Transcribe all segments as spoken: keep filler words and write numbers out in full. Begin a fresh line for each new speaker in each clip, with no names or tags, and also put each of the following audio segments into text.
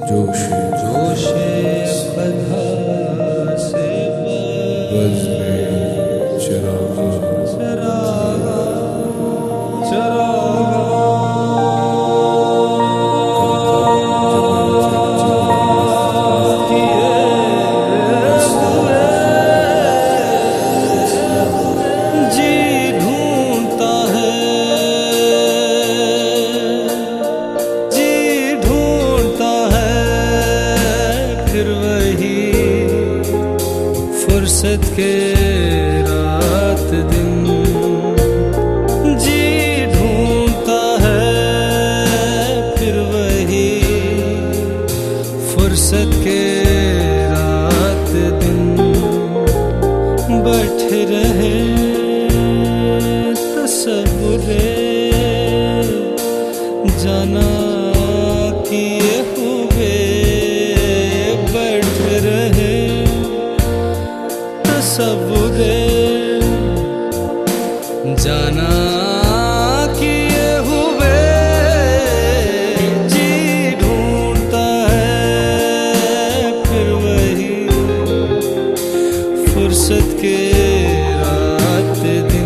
जोशे
जोशे बधा से
बज़ में चरागा
चरागा चरागा जी ढूंढता है जी ढूंढता है फिर वही फुर्सत के रात दिन जी ढूंढता है फिर वही फुर्सत के रात दिन बैठे रहे तसव्वुरे जाना किए हुए बैठे रहे तसव्वुरे जाना किए हुए जी ढूंढता है फिर वही फुर्सत के रात दिन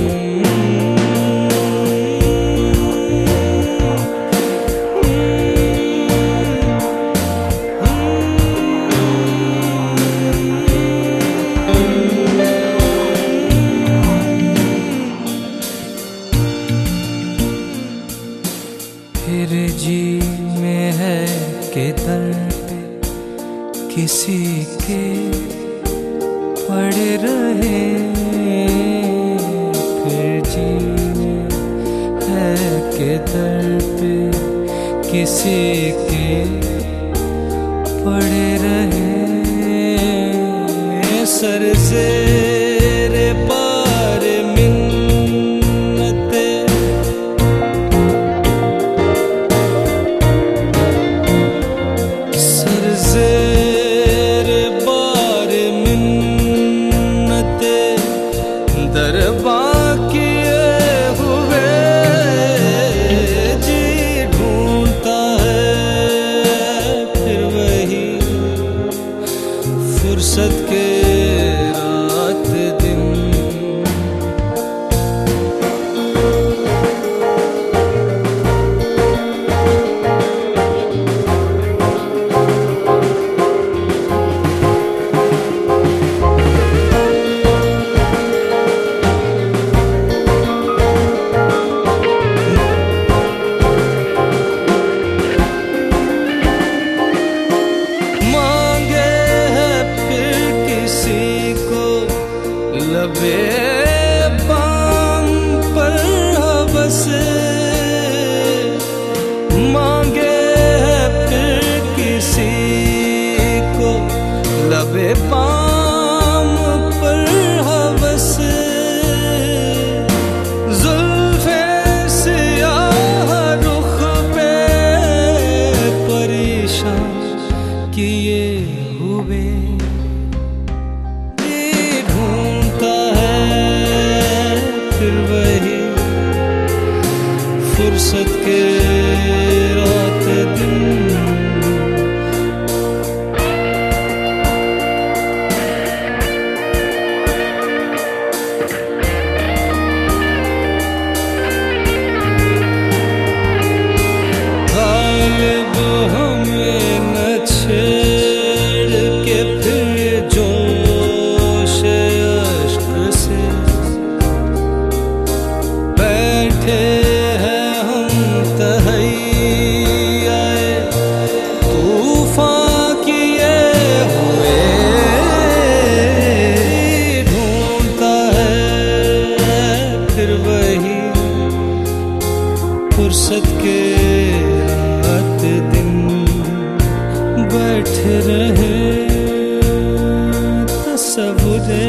फिर जी में है के दर पे किसी के पड़े रहे फिर जी में है के दर पे किसी के पड़े रहे सर से रे पार मिन्नते सर से रे पार मिन्नते दरबा किए हुए जी ढूंढता है फिर वही फुर्सत के रात दिन मांगे है फिर किसी को लबे बाम पर हवस मांगे है फिर किसी को लबे बाम पर हवस जुल्फे सियाह रुख पे परेशान किए हुए जी ढूंढता है फिर वही फुर्सत के रात दिन गालिब हमें न छेड़ के फिर जोश अश्क से बैठे हैं हम तहैयाए तूफान किए हुए ढूंढता है फिर वही फुर्सत के रात दिन बैठे रहे तसव्वुरे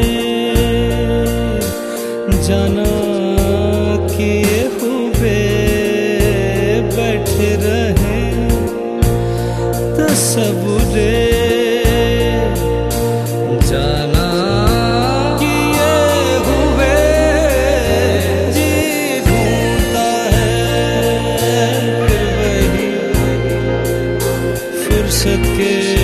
जाना किए हुए बैठे रहे तसव्वुरे जाना किए हुए जी ढूंढता है फिर वही सके।